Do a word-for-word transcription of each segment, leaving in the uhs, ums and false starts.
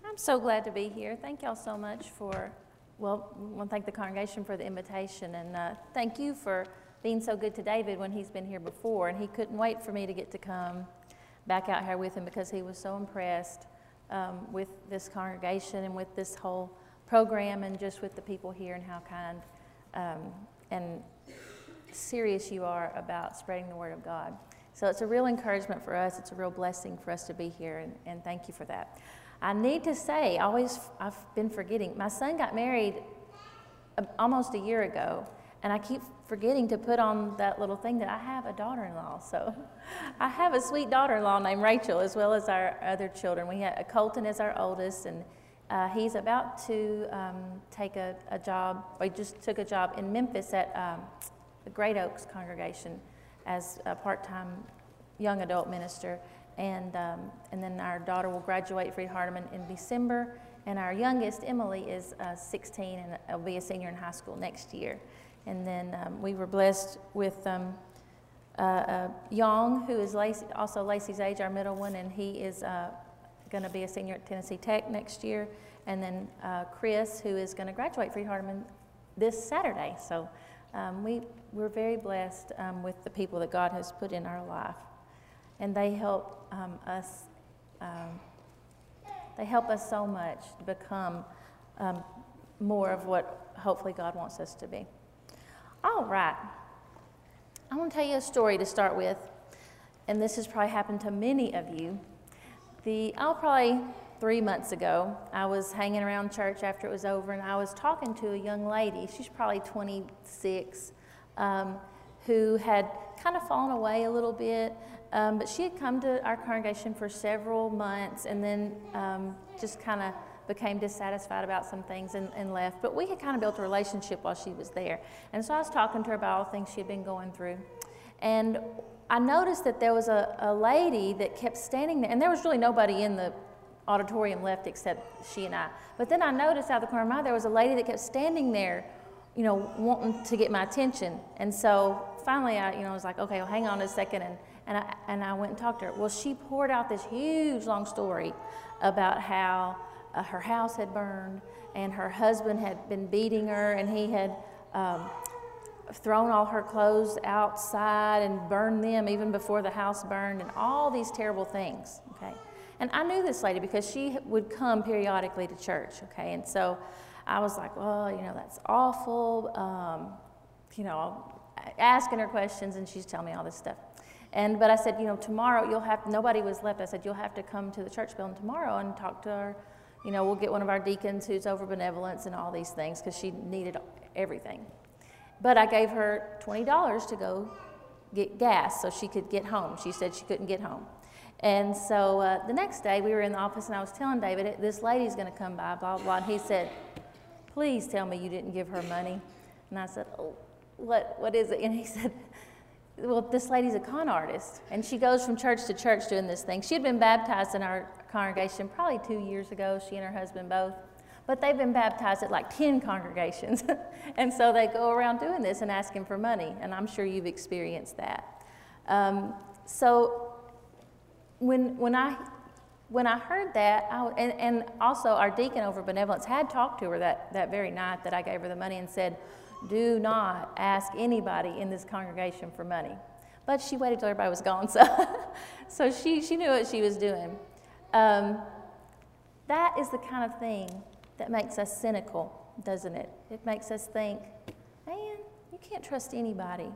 I'm so glad to be here. Thank y'all so much for, well, I want to thank the congregation for the invitation, and uh, thank you for being so good to David when he's been here before, and he couldn't wait for me to get to come back out here with him because he was so impressed um, with this congregation and with this whole program and just with the people here and how kind um, and serious you are about spreading the word of God. So it's a real encouragement for us. It's a real blessing for us to be here, and, and thank you for that. I need to say, always, I've been forgetting, my son got married almost a year ago, and I keep forgetting to put on that little thing that I have a daughter-in-law. So I have a sweet daughter-in-law named Rachel, as well as our other children. We have Colton is our oldest, and uh, he's about to um, take a, a job, or he just took a job in Memphis at um, the Great Oaks congregation as a part-time young adult minister. And, um, and then our daughter will graduate Freed-Hardeman in December, and our youngest, Emily, is uh, sixteen and will be a senior in high school next year. And then um, we were blessed with um, uh, uh, Young, who is Lacey, also Lacey's age, our middle one, and he is uh, going to be a senior at Tennessee Tech next year. And then uh, Chris, who is going to graduate Freed-Hardeman this Saturday. So um, we, we're very blessed um, with the people that God has put in our life. And they help um, us, um, they help us so much to become um, more of what hopefully God wants us to be. All right, I want to tell you a story to start with, and this has probably happened to many of you. The, oh, probably three months ago, I was hanging around church after it was over, and I was talking to a young lady. She's probably twenty-six, um, who had kind of fallen away a little bit. Um, but she had come to our congregation for several months and then um, just kind of became dissatisfied about some things and, and left. But we had kind of built a relationship while she was there. And so I was talking to her about all the things she had been going through. And I noticed that there was a, a lady that kept standing there, and there was really nobody in the auditorium left except she and I. But then I noticed out of the corner of my eye, there was a lady that kept standing there, you know, wanting to get my attention. And so finally I, you know, was like, okay, well, hang on a second. And And I, and I went and talked to her. Well, she poured out this huge, long story about how uh, her house had burned and her husband had been beating her, and he had um, thrown all her clothes outside and burned them even before the house burned, and all these terrible things, okay? And I knew this lady because she would come periodically to church, okay? And so I was like, well, you know, that's awful, um, you know, asking her questions, and she's telling me all this stuff. And, but I said, you know, tomorrow you'll have, nobody was left. I said, you'll have to come to the church building tomorrow and talk to her. You know, we'll get one of our deacons who's over benevolence and all these things, because she needed everything. But I gave her twenty dollars to go get gas so she could get home. She said she couldn't get home. And so uh, the next day we were in the office, and I was telling David, this lady's going to come by, blah, blah, blah. And he said, please tell me you didn't give her money. And I said, oh, what, what is it? And he said, well, this lady's a con artist, and she goes from church to church doing this thing. She had been baptized in our congregation probably two years ago, she and her husband both, but they've been baptized at like ten congregations. And so they go around doing this and asking for money, and I'm sure you've experienced that. Um, so when, when, I, when I heard that, I, and, and also our deacon over benevolence had talked to her that, that very night that I gave her the money and said, do not ask anybody in this congregation for money. But she waited till everybody was gone, so, so she, she knew what she was doing. Um, that is the kind of thing that makes us cynical, doesn't it? It makes us think, man, you can't trust anybody.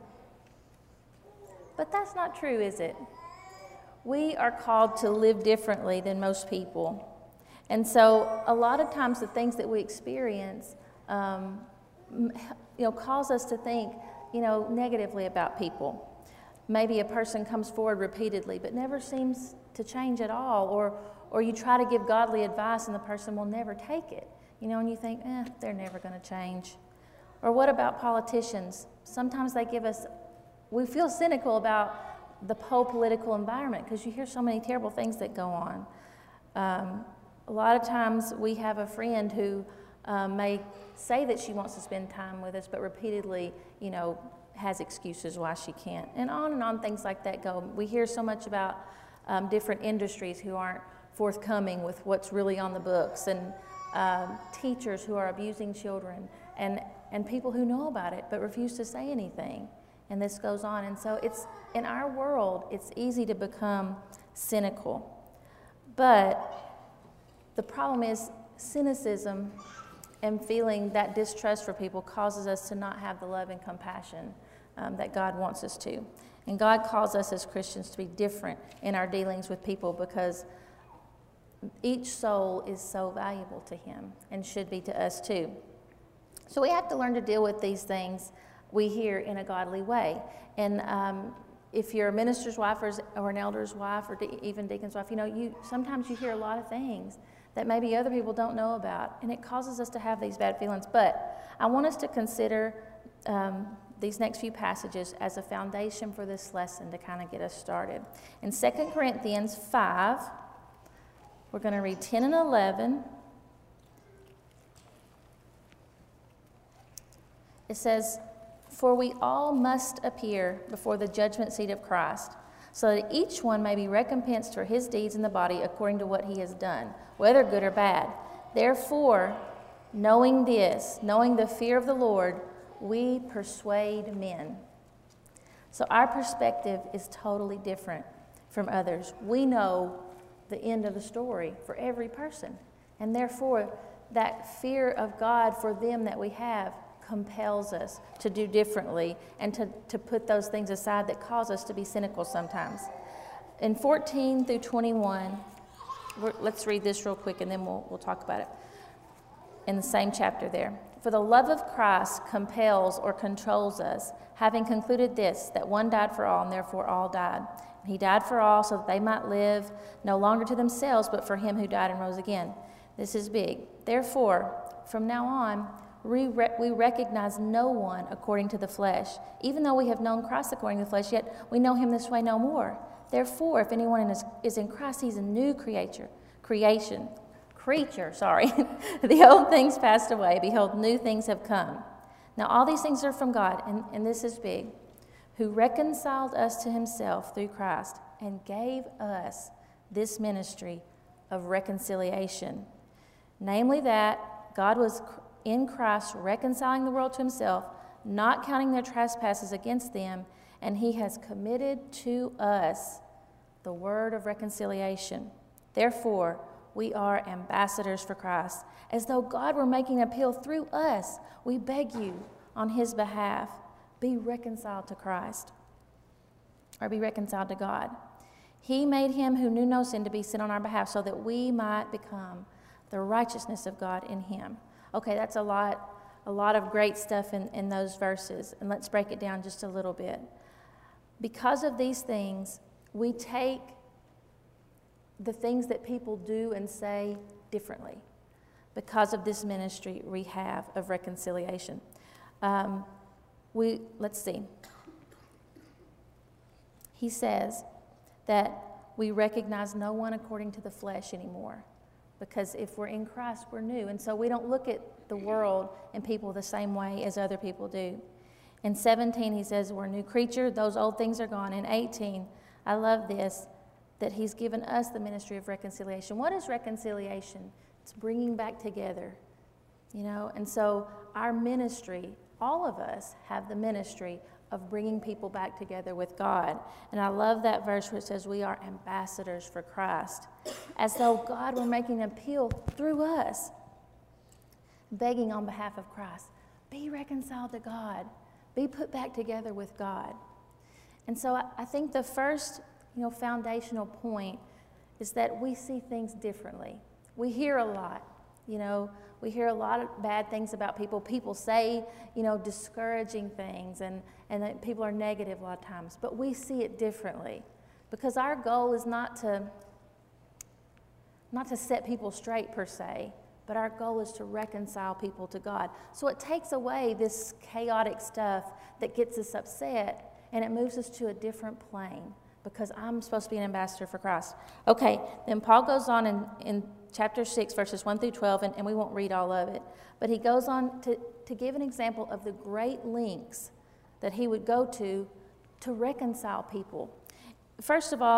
But that's not true, is it? We are called to live differently than most people. And so a lot of times the things that we experience um, you know, cause us to think, you know, negatively about people. Maybe a person comes forward repeatedly but never seems to change at all, or, or you try to give godly advice and the person will never take it, you know, and you think, eh, they're never going to change. Or what about politicians? Sometimes they give us, we feel cynical about the whole political environment because you hear so many terrible things that go on. Um, a lot of times we have a friend who Um, may say that she wants to spend time with us, but repeatedly, you know, has excuses why she can't. And on and on things like that go. We hear so much about um, different industries who aren't forthcoming with what's really on the books, and um, teachers who are abusing children, and, and people who know about it but refuse to say anything. And this goes on. And so it's in our world, it's easy to become cynical. But the problem is cynicism and feeling that distrust for people causes us to not have the love and compassion um, that God wants us to. And God calls us as Christians to be different in our dealings with people, because each soul is so valuable to Him and should be to us too. So we have to learn to deal with these things we hear in a godly way. And um, if you're a minister's wife or, or an elder's wife or de- even deacon's wife, you know, you sometimes you hear a lot of things that maybe other people don't know about, and it causes us to have these bad feelings. But I want us to consider um, these next few passages as a foundation for this lesson to kind of get us started. In Second Corinthians five, we're going to read ten and eleven. It says, "For we all must appear before the judgment seat of Christ, so that each one may be recompensed for his deeds in the body according to what he has done, whether good or bad. Therefore, knowing this, knowing the fear of the Lord, we persuade men." So our perspective is totally different from others. We know the end of the story for every person, and therefore that fear of God for them that we have compels us to do differently and to, to put those things aside that cause us to be cynical sometimes. In fourteen through twenty-one, we're, let's read this real quick and then we'll, we'll talk about it. In the same chapter there. "For the love of Christ compels or controls us, having concluded this, that one died for all, and therefore all died. And He died for all, so that they might live no longer to themselves, but for Him who died and rose again." This is big. "Therefore, from now on, we, re- we recognize no one according to the flesh. Even though we have known Christ according to the flesh, yet we know Him this way no more. Therefore, if anyone is, is in Christ, he's a new creature, creation, creature, sorry. The old things passed away. Behold, new things have come. Now all these things are from God," and, and this is big, "who reconciled us to Himself through Christ and gave us this ministry of reconciliation. Namely that God was in Christ reconciling the world to Himself, not counting their trespasses against them, and He has committed to us the word of reconciliation. Therefore, we are ambassadors for Christ, as though God were making an appeal through us. We beg you on His behalf, be reconciled to Christ," or be reconciled to God. "He made Him who knew no sin to be sin on our behalf, so that we might become the righteousness of God in Him." Okay, that's a lot, a lot of great stuff in, in those verses, and let's break it down just a little bit. Because of these things, we take the things that people do and say differently because of this ministry we have of reconciliation. Um, we let's see. He says that we recognize no one according to the flesh anymore, because if we're in Christ, we're new. And so we don't look at the world and people the same way as other people do. In seventeen, he says we're a new creature. Those old things are gone. In eighteen, I love this, that He's given us the ministry of reconciliation. What is reconciliation? It's bringing back together, you know. And so our ministry, all of us have the ministry of bringing people back together with God. And I love that verse where it says we are ambassadors for Christ, as though God were making an appeal through us, begging on behalf of Christ, be reconciled to God, be put back together with God. And so I, I think the first, you know, foundational point is that we see things differently. We hear a lot, you know, we hear a lot of bad things about people. People say, you know, discouraging things, and, and that people are negative a lot of times. But we see it differently, because our goal is not to, not to set people straight per se, but our goal is to reconcile people to God. So it takes away this chaotic stuff that gets us upset, and it moves us to a different plane, because I'm supposed to be an ambassador for Christ. Okay, then Paul goes on in, in chapter six, verses one through twelve, and, and we won't read all of it, but he goes on to, to give an example of the great lengths that he would go to to reconcile people. First of all,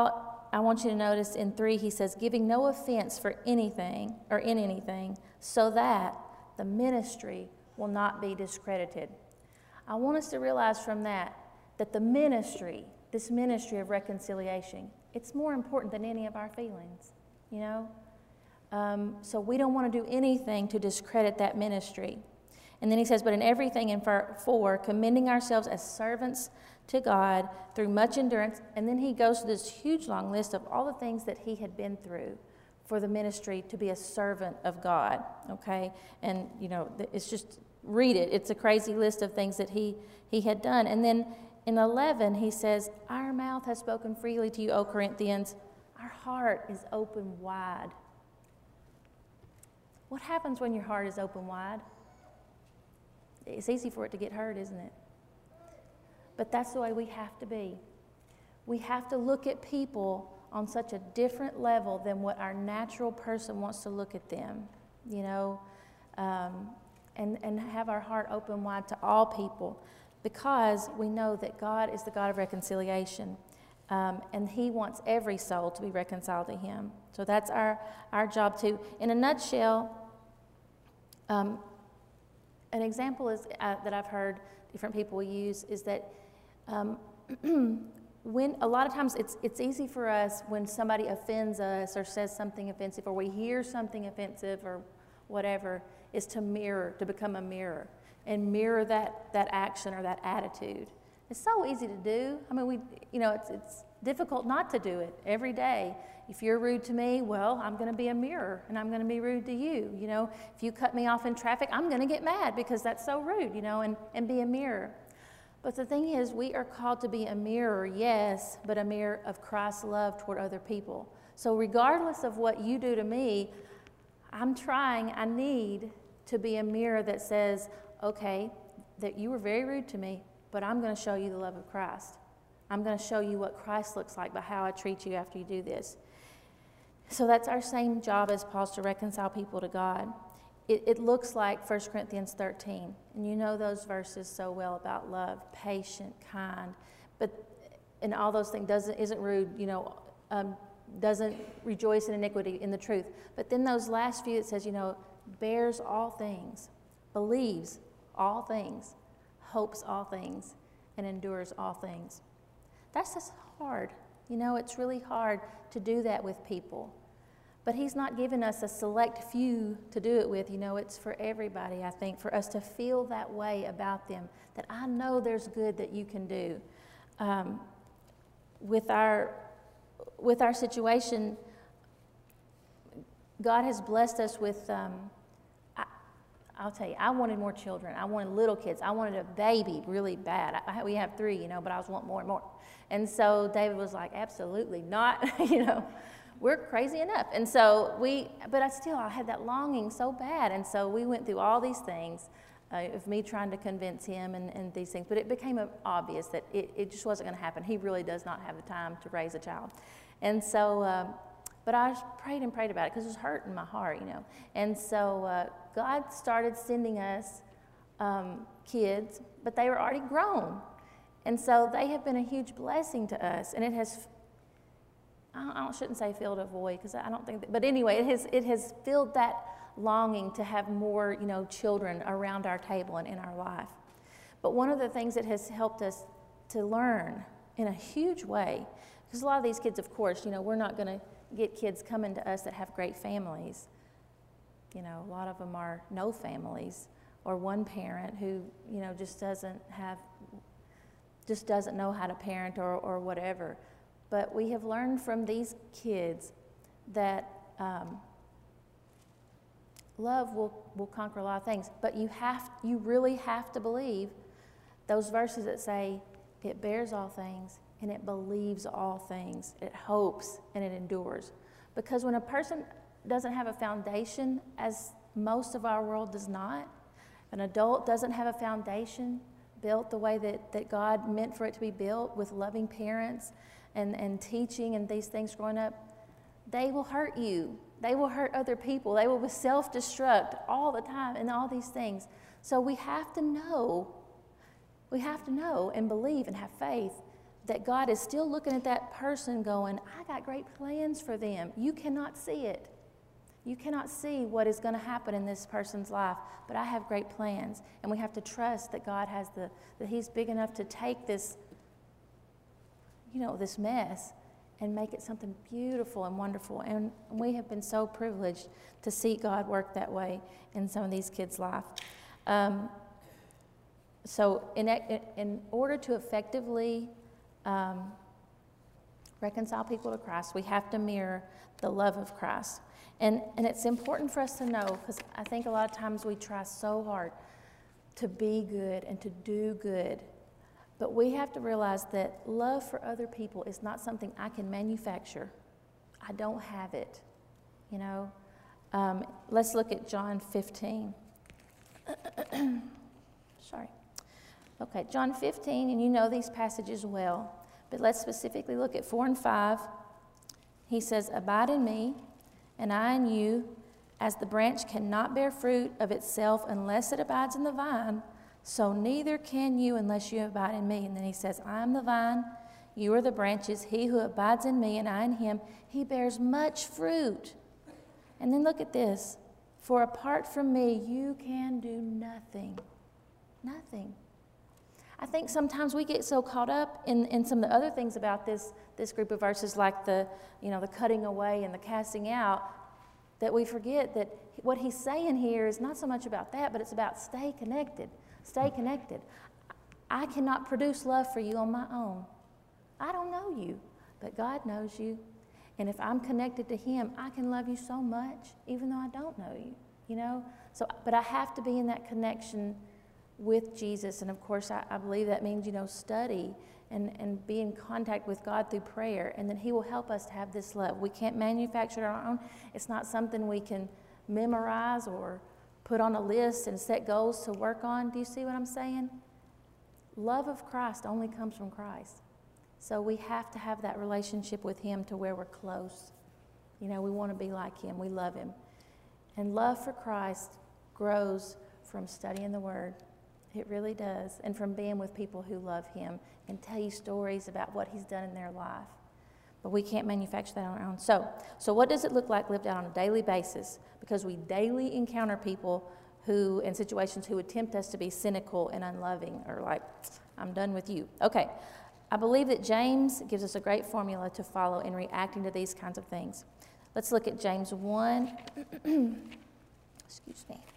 I want you to notice in three, he says, giving no offense for anything or in anything, so that the ministry will not be discredited. I want us to realize from that, that the ministry, this ministry of reconciliation, it's more important than any of our feelings, you know? Um, so we don't want to do anything to discredit that ministry. And then he says, but in everything, in four, commending ourselves as servants to God through much endurance. And then he goes to this huge long list of all the things that he had been through for the ministry to be a servant of God, okay? And, you know, it's just, read it. It's a crazy list of things that he, he had done. And then in eleven, he says, our mouth has spoken freely to you, O Corinthians. Our heart is open wide. What happens when your heart is open wide? It's easy for it to get hurt, isn't it? But that's the way we have to be. We have to look at people on such a different level than what our natural person wants to look at them, you know, um, and, and have our heart open wide to all people, because we know that God is the God of reconciliation, um, and he wants every soul to be reconciled to him. So that's our, our job too. In a nutshell, um, an example is uh, that I've heard different people use is that um, when a lot of times it's it's easy for us when somebody offends us or says something offensive or we hear something offensive or whatever, is to mirror, to become a mirror and mirror that that action or that attitude. It's so easy to do. I mean, we you know it's it's difficult not to do it every day. If you're rude to me, well, I'm going to be a mirror and I'm going to be rude to you. You know, if you cut me off in traffic, I'm going to get mad because that's so rude. You know, and and be a mirror. But the thing is, we are called to be a mirror, yes, but a mirror of Christ's love toward other people. So regardless of what you do to me, I'm trying, I need to be a mirror that says, okay, that you were very rude to me, but I'm going to show you the love of Christ. I'm going to show you what Christ looks like by how I treat you after you do this. So that's our same job as Paul's, to reconcile people to God. It, it looks like First Corinthians thirteen, and you know those verses so well about love, patient, kind, but and all those things, doesn't isn't rude, you know, um, doesn't rejoice in iniquity, in the truth. But then those last few, it says, you know, bears all things, believes all things, hopes all things, and endures all things. That's just hard. You know, it's really hard to do that with people. But he's not given us a select few to do it with. You know, it's for everybody, I think, for us to feel that way about them, that I know there's good that you can do. Um, with our, with our situation, God has blessed us with, um, I, I'll tell you, I wanted more children. I wanted little kids. I wanted a baby really bad. I, we have three, you know, but I was wanting more and more. And so David was like, absolutely not, you know. We're crazy enough. And so we, but I still, I had that longing so bad. And so we went through all these things uh, of me trying to convince him and, and these things. But it became obvious that it, it just wasn't going to happen. He really does not have the time to raise a child. And so, um, but I prayed and prayed about it because it was hurting my heart, you know. And so uh, God started sending us um, kids, but they were already grown. And so they have been a huge blessing to us. And it has I shouldn't say filled a void, because I don't think that, but anyway, it has, it has filled that longing to have more, you know, children around our table and in our life. But one of the things that has helped us to learn in a huge way, because a lot of these kids, of course, you know, we're not going to get kids coming to us that have great families. You know, a lot of them are no families, or one parent who, you know, just doesn't have, just doesn't know how to parent or, or whatever. But we have learned from these kids that um, love will, will conquer a lot of things. But you have, you really have to believe those verses that say it bears all things and it believes all things. It hopes and it endures. Because when a person doesn't have a foundation, as most of our world does not, an adult doesn't have a foundation built the way that, that God meant for it to be built, with loving parents and, and teaching and these things growing up, they will hurt you. They will hurt other people. They will self-destruct all the time and all these things. So we have to know, we have to know and believe and have faith that God is still looking at that person going, I got great plans for them. You cannot see it. You cannot see what is going to happen in this person's life, but I have great plans. And we have to trust that God has the, that He's big enough to take this, you know, this mess and make it something beautiful and wonderful. And we have been so privileged to see God work that way in some of these kids' life. Um, so in, in order to effectively um, reconcile people to Christ, we have to mirror the love of Christ. And, and it's important for us to know, because I think a lot of times we try so hard to be good and to do good. But we have to realize that love for other people is not something I can manufacture. I don't have it, you know. Um, let's look at John fifteen. Sorry. Okay, John fifteen, and you know these passages well. But let's specifically look at four and five. He says, abide in me, and I in you, as the branch cannot bear fruit of itself unless it abides in the vine, so neither can you unless you abide in me. And then he says, I am the vine, you are the branches. He who abides in me and I in him, he bears much fruit. And then look at this. For apart from me, you can do nothing. Nothing. I think sometimes we get so caught up in, in some of the other things about this, this group of verses, like the, you know, the cutting away and the casting out, that we forget that what he's saying here is not so much about that, but it's about stay connected. Stay connected. I cannot produce love for you on my own. I don't know you, but God knows you. And if I'm connected to him, I can love you so much, even though I don't know you, you know? So, but I have to be in that connection with Jesus. And of course, I, I believe that means, you know, study and, and be in contact with God through prayer. And then he will help us to have this love. We can't manufacture it on our own. It's not something we can memorize or put on a list and set goals to work on. Do you see what I'm saying? Love of Christ only comes from Christ. So we have to have that relationship with him to where we're close. You know, we want to be like him. We love him. And love for Christ grows from studying the Word. It really does. And from being with people who love him and tell you stories about what he's done in their life. But we can't manufacture that on our own. So, so what does it look like lived out on a daily basis? Because we daily encounter people who, in situations, who would tempt us to be cynical and unloving, or like, I'm done with you. Okay, I believe that James gives us a great formula to follow in reacting to these kinds of things. Let's look at James one. Excuse me.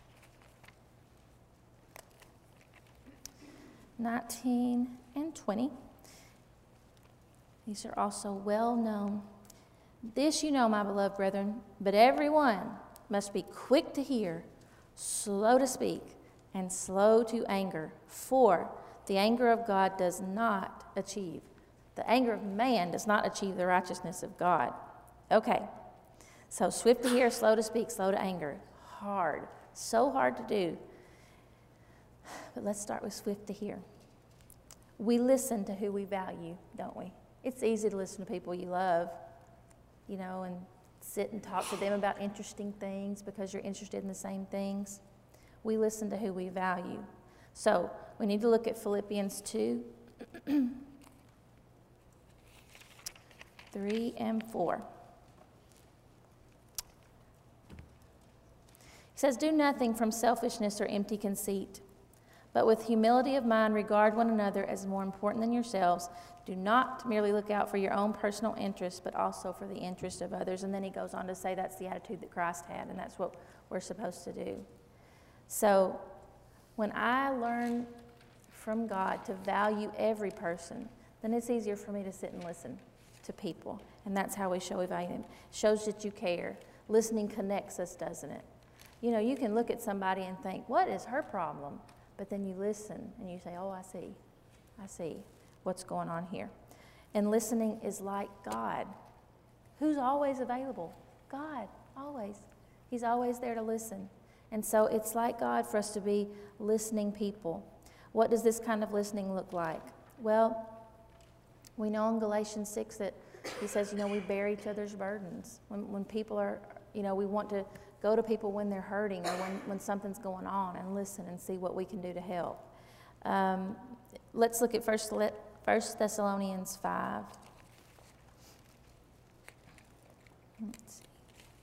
nineteen and twenty. These are also well known. This you know, my beloved brethren, but everyone must be quick to hear, slow to speak, and slow to anger. For the anger of God does not achieve. The anger of man does not achieve the righteousness of God. Okay, so swift to hear, slow to speak, slow to anger. Hard, so hard to do. But let's start with swift to hear. We listen to who we value, don't we? It's easy to listen to people you love, you know, and sit and talk to them about interesting things because you're interested in the same things. We listen to who we value. So we need to look at Philippians two, three and four. He says, do nothing from selfishness or empty conceit, but with humility of mind regard one another as more important than yourselves. Do not merely look out for your own personal interests, but also for the interest of others. And then he goes on to say that's the attitude that Christ had, and that's what we're supposed to do. So when I learn from God to value every person, then it's easier for me to sit and listen to people. And that's how we show we value them. It shows that you care. Listening connects us, doesn't it? You know, you can look at somebody and think, what is her problem? But then you listen and you say, oh, I see. I see what's going on here. And listening is like God. Who's always available? God, always. He's always there to listen. And so it's like God for us to be listening people. What does this kind of listening look like? Well, we know in Galatians six that he says, you know, we bear each other's burdens. When, when people are, you know, we want to go to people when they're hurting or when, when something's going on and listen and see what we can do to help. Um, let's look at First First Thessalonians five. Let's see.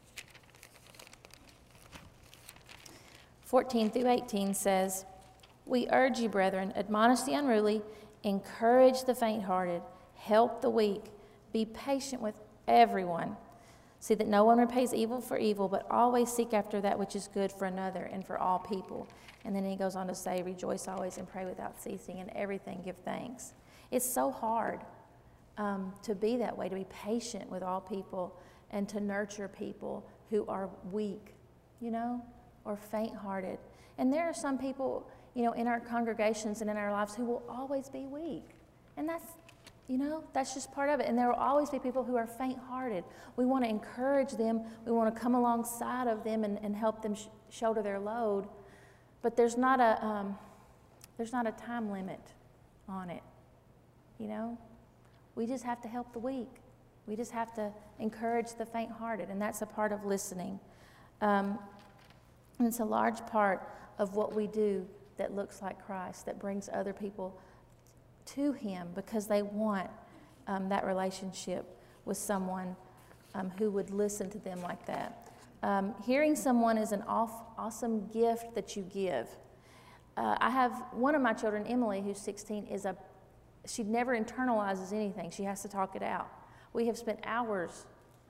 fourteen through eighteen says, "We urge you, brethren, admonish the unruly, encourage the faint-hearted, help the weak, be patient with everyone. See that no one repays evil for evil, but always seek after that which is good for another and for all people." And then he goes on to say, "Rejoice always and pray without ceasing, and everything give thanks." It's so hard um, to be that way, to be patient with all people and to nurture people who are weak, you know, or faint-hearted. And there are some people, you know, in our congregations and in our lives who will always be weak. And that's, you know, that's just part of it. And there will always be people who are faint-hearted. We want to encourage them. We want to come alongside of them and, and help them sh- shoulder their load. But there's not a um, there's not a time limit on it, you know. We just have to help the weak. We just have to encourage the faint-hearted, and that's a part of listening. Um, and it's a large part of what we do that looks like Christ, that brings other people to Him because they want um, that relationship with someone um, who would listen to them like that. Um, hearing someone is an off, awesome gift that you give. Uh, I have one of my children, Emily, who's sixteen, is a, she never internalizes anything. She has to talk it out. We have spent hours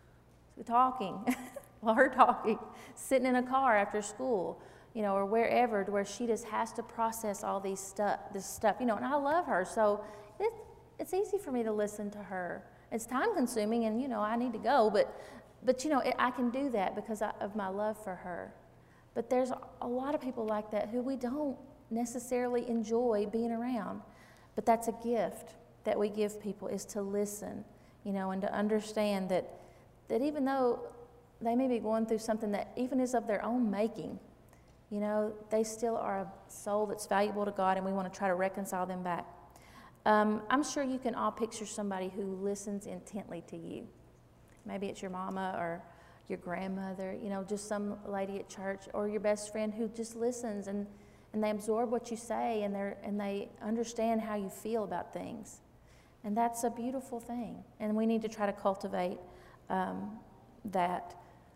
talking, while her talking, sitting in a car after school, you know, or wherever, to where she just has to process all these stuff, this stuff, you know, and I love her, so it, it's easy for me to listen to her. It's time consuming, and, you know, I need to go, but, but you know, it, I can do that because I, of my love for her. But there's a lot of people like that who we don't necessarily enjoy being around, but that's a gift that we give people, is to listen, you know, and to understand that, that even though they may be going through something that even is of their own making, you know, they still are a soul that's valuable to God, and we want to try to reconcile them back. Um, I'm sure you can all picture somebody who listens intently to you. Maybe it's your mama or your grandmother, you know, just some lady at church, or your best friend who just listens and, and they absorb what you say, and, they're, and they understand how you feel about things. And that's a beautiful thing. And we need to try to cultivate um, that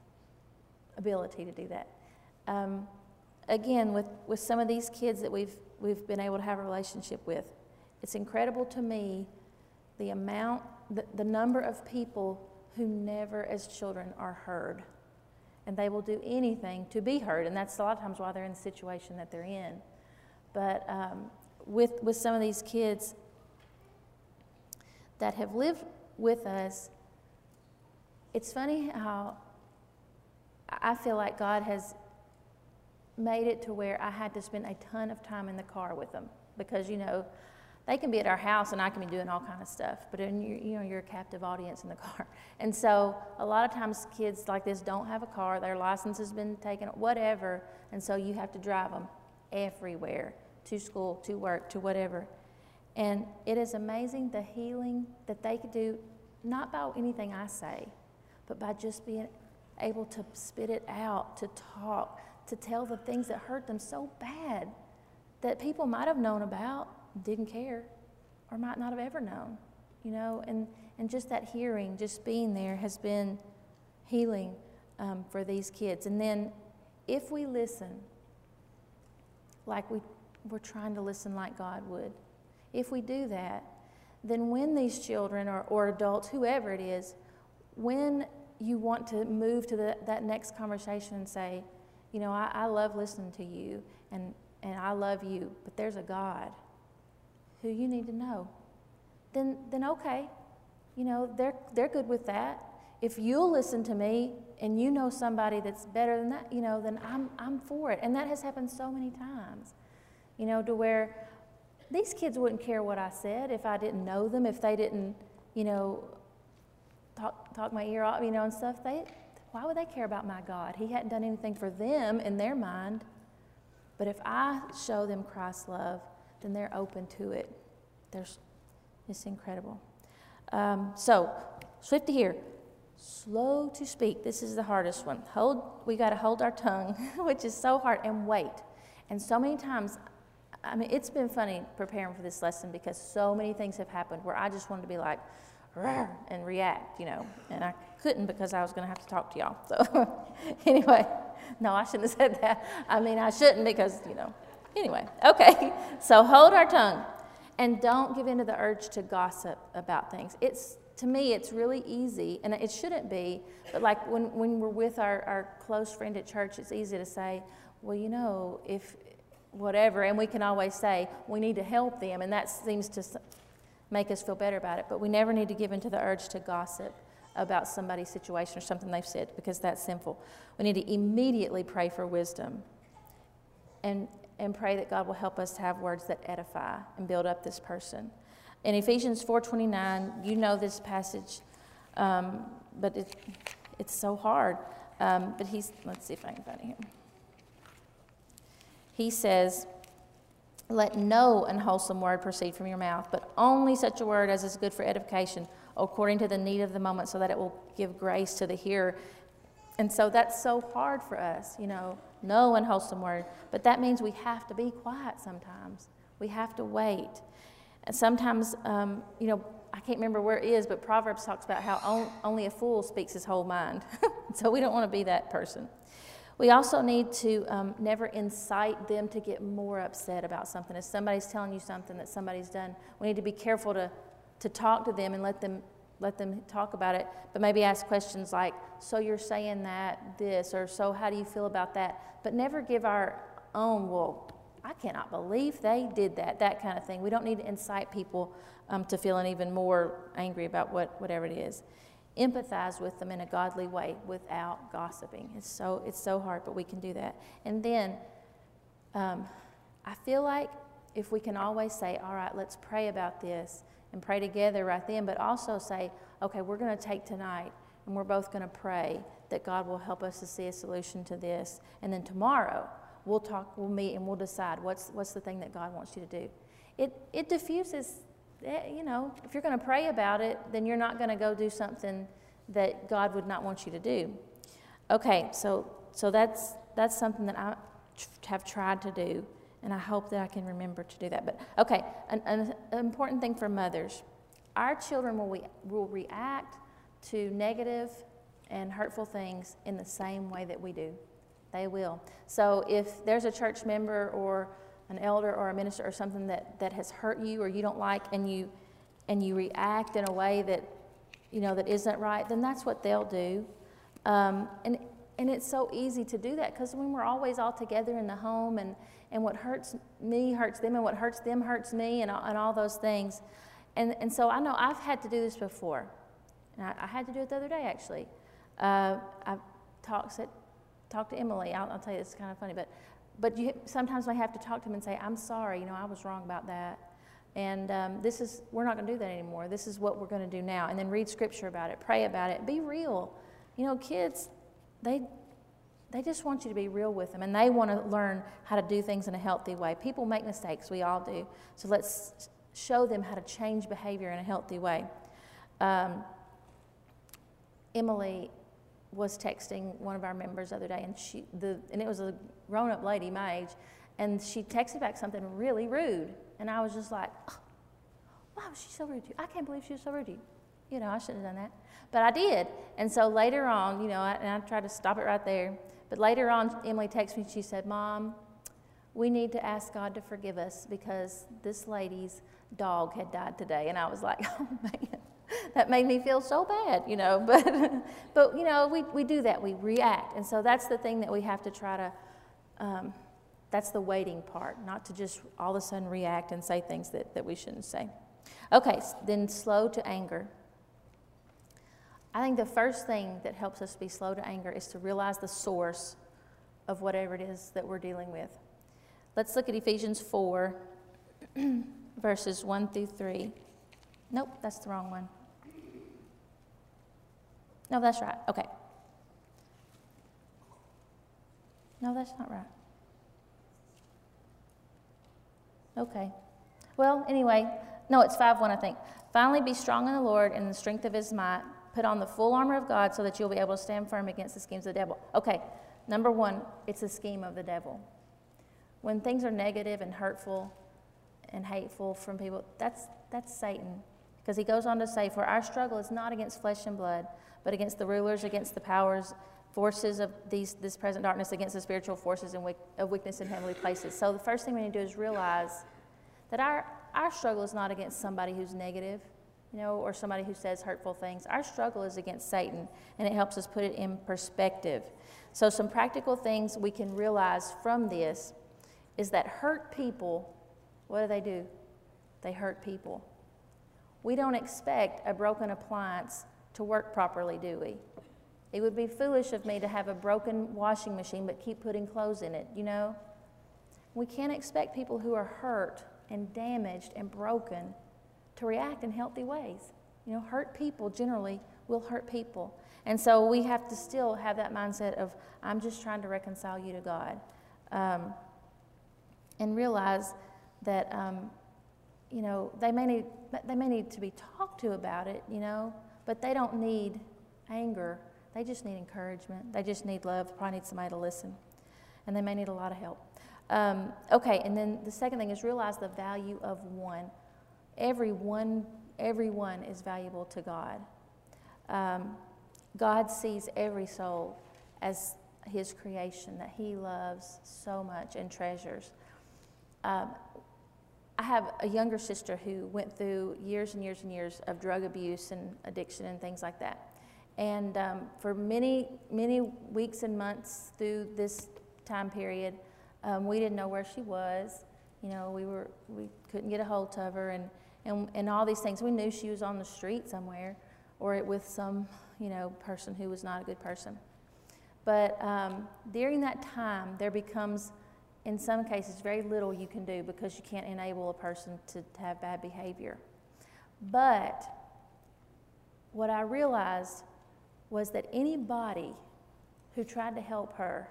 ability to do that. Um, again, with, with some of these kids that we've, we've been able to have a relationship with, it's incredible to me the amount, the, the number of people who never as children are heard. And they will do anything to be heard, and that's a lot of times why they're in the situation that they're in. But um, with, with some of these kids that have lived with us, it's funny how I feel like God has made it to where I had to spend a ton of time in the car with them, because, you know, they can be at our house and I can be doing all kind of stuff, but in your, you know, you're a captive audience in the car. And so a lot of times kids like this don't have a car, their license has been taken, whatever, and so you have to drive them everywhere, to school, to work, to whatever. And it is amazing the healing that they could do, not by anything I say, but by just being able to spit it out, to talk, to tell the things that hurt them so bad that people might have known about, didn't care, or might not have ever known, you know, and, and just that hearing, just being there has been healing um, for these kids. And then if we listen like we, we're trying to listen like God would, if we do that, then when these children or, or adults, whoever it is, when you want to move to the, that next conversation and say, you know, I, I love listening to you, and, and I love you, but there's a God who you need to know, then then okay, you know, they're they're good with that. If you'll listen to me and you know somebody that's better than that, you know, then I'm I'm for it. And that has happened so many times, you know, to where these kids wouldn't care what I said if I didn't know them, if they didn't, you know, talk talk my ear off, you know, and stuff. They why would they care about my God? He hadn't done anything for them in their mind. But if I show them Christ's love, then they're open to it. There's, it's incredible. Um, so, swift to hear, slow to speak. This is the hardest one. Hold. We got to hold our tongue, which is so hard, and wait. And so many times, I mean, it's been funny preparing for this lesson because so many things have happened where I just wanted to be like, "Rrr," and react, you know, and I couldn't because I was going to have to talk to y'all. So anyway, no, I shouldn't have said that. I mean, I shouldn't because, you know, anyway. Okay, so hold our tongue and don't give in to the urge to gossip about things. It's, to me, it's really easy, and it shouldn't be, but like when, when we're with our, our close friend at church, it's easy to say, well, you know, if whatever, and we can always say, we need to help them, and that seems to make us feel better about it, but we never need to give in to the urge to gossip about somebody's situation or something they've said, because that's sinful. We need to immediately pray for wisdom and, and pray that God will help us to have words that edify and build up this person. In Ephesians four twenty-nine, you know this passage, um, but it, it's so hard. Um, but he's, let's see if I can find it here. He says, let no unwholesome word proceed from your mouth, but only such a word as is good for edification, according to the need of the moment, so that it will give grace to the hearer. And so that's so hard for us, you know, no unwholesome word. But that means we have to be quiet sometimes. We have to wait. And sometimes, um, you know, I can't remember where it is, but Proverbs talks about how on, only a fool speaks his whole mind. So we don't want to be that person. We also need to um, never incite them to get more upset about something. If somebody's telling you something that somebody's done, we need to be careful to, to talk to them and let them let them talk about it, but maybe ask questions like, so you're saying that this, or so how do you feel about that? But never give our own, well, I cannot believe they did that, that kind of thing. We don't need to incite people um, to feeling even more angry about what whatever it is. Empathize with them in a godly way without gossiping. It's so it's so hard, but we can do that. And then um, I feel like if we can always say, all right, let's pray about this and pray together right then, but also say, okay, we're going to take tonight and we're both going to pray that God will help us to see a solution to this. And then tomorrow we'll talk, we'll meet, and we'll decide what's what's the thing that God wants you to do. It it diffuses. You know, if you're going to pray about it, then you're not going to go do something that God would not want you to do. Okay, so so that's that's something that I have tried to do, and I hope that I can remember to do that. But okay, an, an, an important thing for mothers: our children will we will react to negative and hurtful things in the same way that we do. They will. So if there's a church member or an elder or a minister or something that, that has hurt you or you don't like, and you and you react in a way that, you know, that isn't right, then that's what they'll do. Um, and and it's so easy to do that because when we're always all together in the home, and, and what hurts me hurts them, and what hurts them hurts me, and, and all those things. And and so I know I've had to do this before. And I, I had to do it the other day, actually. Uh, I talked, said, talked to Emily. I'll, I'll tell you, this is kind of funny, but But you, sometimes I have to talk to them and say, I'm sorry, you know, I was wrong about that. And um, this is, we're not going to do that anymore. This is what we're going to do now. And then read scripture about it, pray about it, be real. You know, kids, they they just want you to be real with them, and they want to learn how to do things in a healthy way. People make mistakes, we all do. So let's show them how to change behavior in a healthy way. Um, Emily was texting one of our members the other day, and she the and it was a grown-up lady my age, and she texted back something really rude, and I was just like, oh, why was she so rude to you? I can't believe she was so rude to you. You know, I shouldn't have done that, but I did. And so later on, you know, I, and I tried to stop it right there, but later on, Emily texted me, and she said, Mom, we need to ask God to forgive us because this lady's dog had died today. And I was like, oh man, that made me feel so bad, you know, but, but you know, we, we do that, we react. And so that's the thing that we have to try to, um, that's the waiting part, not to just all of a sudden react and say things that, that we shouldn't say. Okay, then slow to anger. I think the first thing that helps us be slow to anger is to realize the source of whatever it is that we're dealing with. Let's look at Ephesians four, verses one through three. Nope, that's the wrong one. No, that's right. Okay. No, that's not right. Okay. Well, anyway, no, it's five one, I think. Finally, be strong in the Lord and in the strength of his might. Put on the full armor of God so that you'll be able to stand firm against the schemes of the devil. Okay, number one, it's a scheme of the devil. when things are negative and hurtful and hateful from people, that's, that's Satan. Because he goes on to say, for our struggle is not against flesh and blood, but against the rulers, against the powers, forces of these, this present darkness, against the spiritual forces in, of weakness in heavenly places. So the first thing we need to do is realize that our, our struggle is not against somebody who's negative, you know, or somebody who says hurtful things. Our struggle is against Satan, and it helps us put it in perspective. So some practical things we can realize from this is that hurt people, what do they do? They hurt people. We don't expect a broken appliance to work properly, do we? It would be foolish of me to have a broken washing machine but keep putting clothes in it, you know? We can't expect people who are hurt and damaged and broken to react in healthy ways. You know, hurt people generally will hurt people. And so we have to still have that mindset of, I'm just trying to reconcile you to God. Um, and realize that, um, you know, they may need, they may need to be talked to about it, you know, but they don't need anger. They just need encouragement. They just need love. They probably need somebody to listen. And they may need a lot of help. Um, okay, and then the second thing is realize the value of one. Everyone, everyone is valuable to God. Um, God sees every soul as his creation that he loves so much and treasures. Um, I have a younger sister who went through years and years and years of drug abuse and addiction and things like that. And um, for many, many weeks and months through this time period, um, we didn't know where she was. You know, we were we couldn't get a hold of her, and, and and all these things. We knew she was on the street somewhere, or with some, you know, person who was not a good person. But um, during that time, there becomes, in some cases, very little you can do because you can't enable a person to, to have bad behavior. But what I realized was that anybody who tried to help her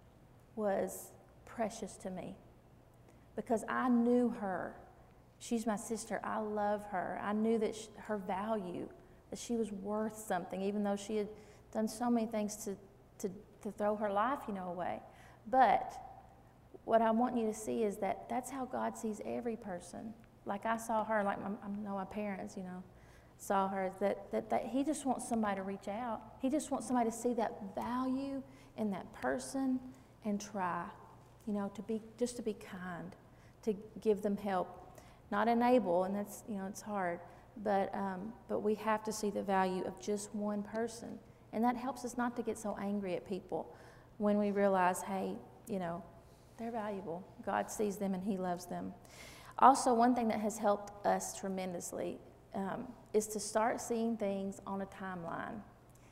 was precious to me because I knew her. She's my sister. I love her. I knew that she, her value, that she was worth something, even though she had done so many things to, to, to throw her life, you know, away. But what I want you to see is that that's how God sees every person. Like I saw her, like my, I know my parents, you know, saw her, that, that, that he just wants somebody to reach out. He just wants somebody to see that value in that person and try, you know, to be, just to be kind, to give them help, not enable, and that's, you know, it's hard, but, um, but we have to see the value of just one person. And that helps us not to get so angry at people when we realize, hey, you know, they're valuable. God sees them and he loves them. Also, one thing that has helped us tremendously um, is to start seeing things on a timeline.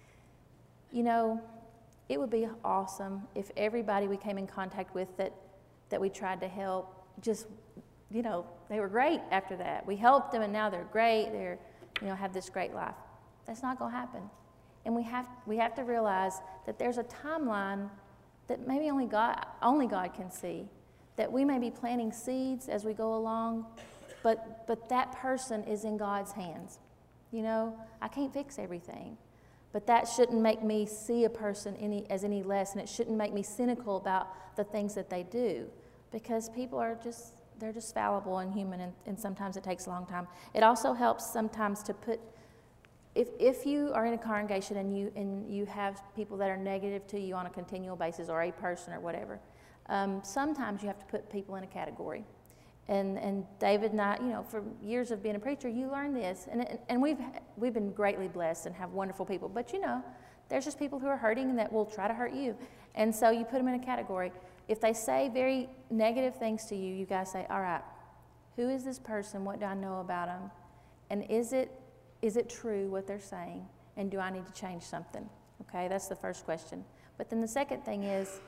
You know, it would be awesome if everybody we came in contact with that, that we tried to help just, you know, they were great after that. We helped them and now they're great. They're, you know, have this great life. That's not going to happen. And we have, we have to realize that there's a timeline that maybe only God, only God can see, that we may be planting seeds as we go along, but, but that person is in God's hands. You know, I can't fix everything, but that shouldn't make me see a person any, as any less, and it shouldn't make me cynical about the things that they do, because people are just, they're just fallible and human, and, and sometimes it takes a long time. It also helps sometimes to put, if, if you are in a congregation and you, and you have people that are negative to you on a continual basis, or a person or whatever, um, sometimes you have to put people in a category. And, and David and I, you know, for years of being a preacher, you learn this. And, and we've, we've been greatly blessed and have wonderful people. But, you know, there's just people who are hurting and that will try to hurt you. And so you put them in a category. If they say very negative things to you, you guys say, all right, who is this person? What do I know about them? And is it, is it true what they're saying? And do I need to change something? Okay, that's the first question. But then the second thing is,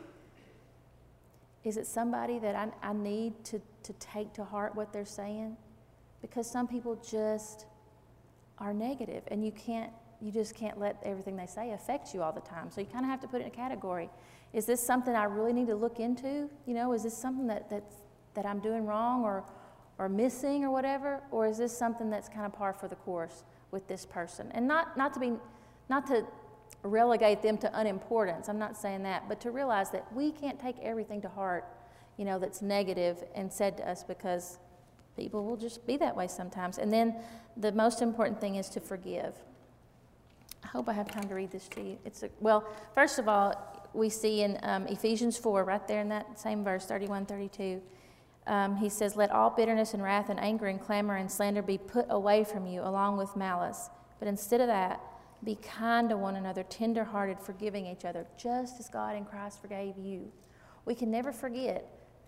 is it somebody that I, I need to, to take to heart what they're saying? Because some people just are negative, and you can't, you just can't let everything they say affect you all the time. So you kind of have to put it in a category. Is this something I really need to look into? You know, is this something that that's, that I'm doing wrong or or missing or whatever? Or is this something that's kind of par for the course with this person? And not not to be, not to relegate them to unimportance. I'm not saying that, but to realize that we can't take everything to heart you know, that's negative and said to us, because people will just be that way sometimes. And then the most important thing is to forgive. I hope I have time to read this to you. It's a, well, first of all, we see in um, Ephesians four, right there in that same verse, thirty-one, thirty-two, um, he says, let all bitterness and wrath and anger and clamor and slander be put away from you, along with malice. But instead of that, be kind to one another, tender-hearted, forgiving each other, just as God in Christ forgave you. We can never forget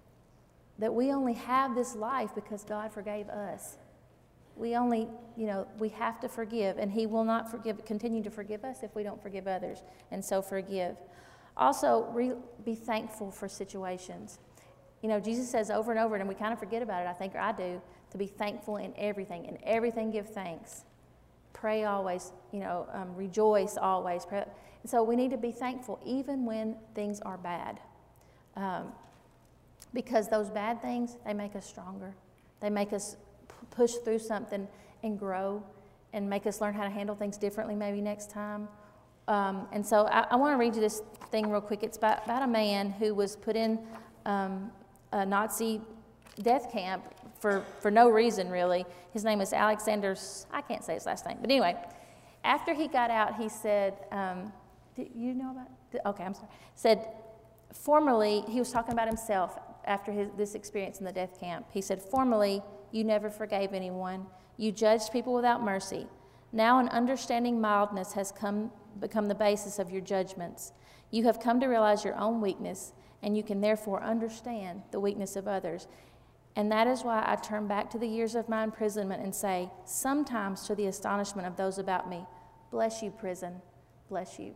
that we only have this life because God forgave us. We only, you know, we have to forgive, and he will not forgive, continue to forgive us if we don't forgive others, and so forgive. Also, re, be thankful for situations. You know, Jesus says over and over, and we kind of forget about it, I think, or I do, to be thankful in everything. In everything, give thanks. Pray always, you know, um, rejoice always. Pray. And so we need to be thankful even when things are bad. Um, because those bad things, they make us stronger. They make us p- push through something and grow and make us learn how to handle things differently maybe next time. Um, and so I, I want to read you this thing real quick. It's about, about a man who was put in um, a Nazi death camp for, for no reason, really. His name is Alexander, I can't say his last name. But anyway, after he got out, he said, um, did you know about it? Okay, I'm sorry. Said, formerly, he was talking about himself after his, this experience in the death camp. He said, formerly, you never forgave anyone. You judged people without mercy. Now an understanding mildness has come become the basis of your judgments. You have come to realize your own weakness, and you can therefore understand the weakness of others. And that is why I turn back to the years of my imprisonment and say, sometimes to the astonishment of those about me, bless you, prison, bless you.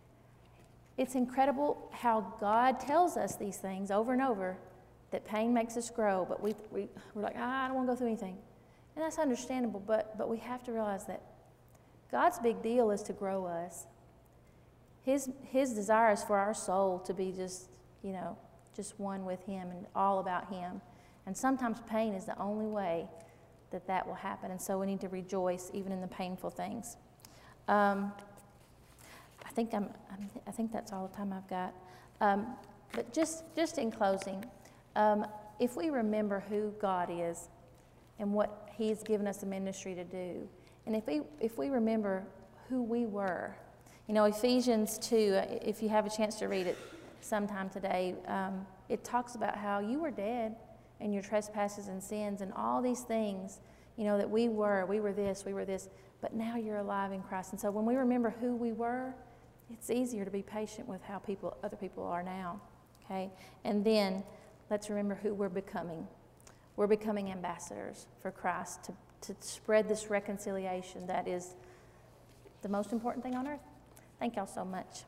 It's incredible how God tells us these things over and over, that pain makes us grow, but we, we, we're like, ah, I don't want to go through anything. And that's understandable, but, but we have to realize that God's big deal is to grow us. His, his desire is for our soul to be just, you know, just one with him and all about him. And sometimes pain is the only way that that will happen. And so we need to rejoice even in the painful things. Um, I think I'm, I'm. I think that's all the time I've got. Um, but just, just in closing, um, if we remember who God is and what He has given us a ministry to do, and if we, if we remember who we were, you know, Ephesians two. If you have a chance to read it sometime today, um, it talks about how you were dead in your trespasses and sins and all these things. You know that we were. We were this. We were this. But now you're alive in Christ. And so when we remember who we were, it's easier to be patient with how people, other people are now, okay? And then let's remember who we're becoming. We're becoming ambassadors for Christ to, to spread this reconciliation that is the most important thing on earth. Thank y'all so much.